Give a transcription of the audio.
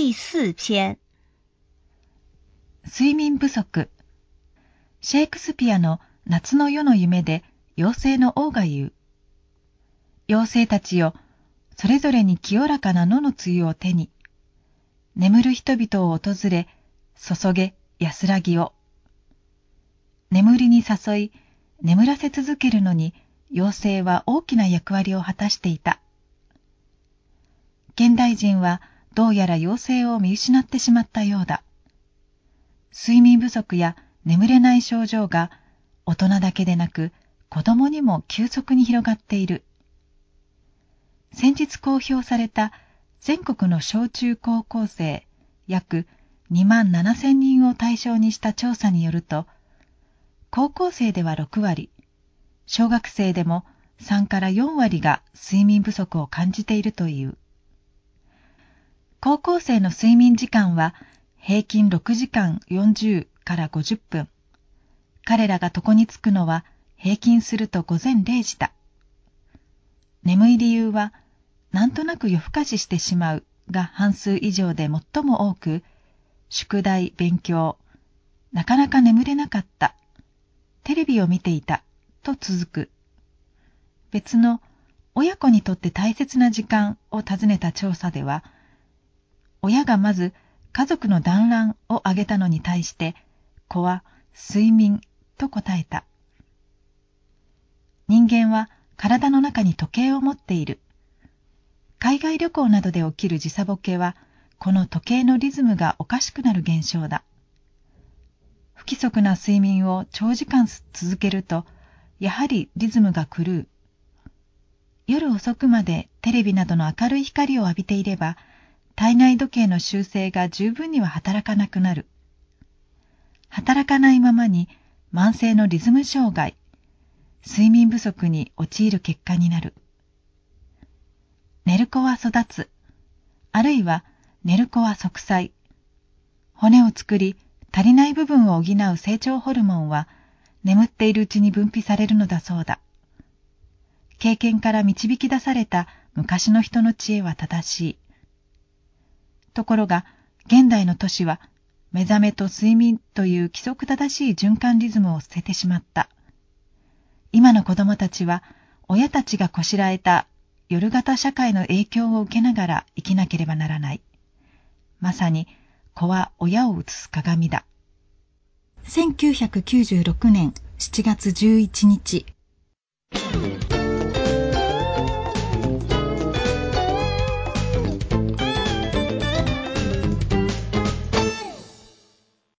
第4篇。 睡眠不足。シェイクスピアの夏の夜の夢で妖精の王が言う。妖精たちよ、それぞれに清らかな野の露を手に、眠る人々を訪れ、注げ安らぎを。眠りに誘い、眠らせ続けるのに、妖精は大きな役割を果たしていた。現代人はどうやら妖精を見失ってしまったようだ。睡眠不足や眠れない症状が大人だけでなく子供にも急速に広がっている。先日公表された全国の小中高校生約27,000人を対象にした調査によると、高校生では6割、小学生でも3から4割が睡眠不足を感じているという。高校生の睡眠時間は平均6時間40から50分。彼らが床に着くのは平均すると午前0時だ。眠い理由は、なんとなく夜更かししてしまうが半数以上で最も多く、宿題、勉強、なかなか眠れなかった、テレビを見ていたと続く。別の親子にとって大切な時間を尋ねた調査では、親がまず家族の団らんを挙げたのに対して、子は睡眠と答えた。人間は体の中に時計を持っている。海外旅行などで起きる時差ボケは、この時計のリズムがおかしくなる現象だ。不規則な睡眠を長時間続けると、やはりリズムが狂う。夜遅くまでテレビなどの明るい光を浴びていれば、体内時計の修正が十分には働かなくなる。働かないままに慢性のリズム障害、睡眠不足に陥る結果になる。寝る子は育つ、あるいは寝る子は息災。骨を作り、足りない部分を補う成長ホルモンは、眠っているうちに分泌されるのだそうだ。経験から導き出された昔の人の知恵は正しい。ところが、現代の都市は、目覚めと睡眠という規則正しい循環リズムを捨ててしまった。今の子供たちは、親たちがこしらえた夜型社会の影響を受けながら生きなければならない。まさに、子は親を映す鏡だ。1996年7月11日。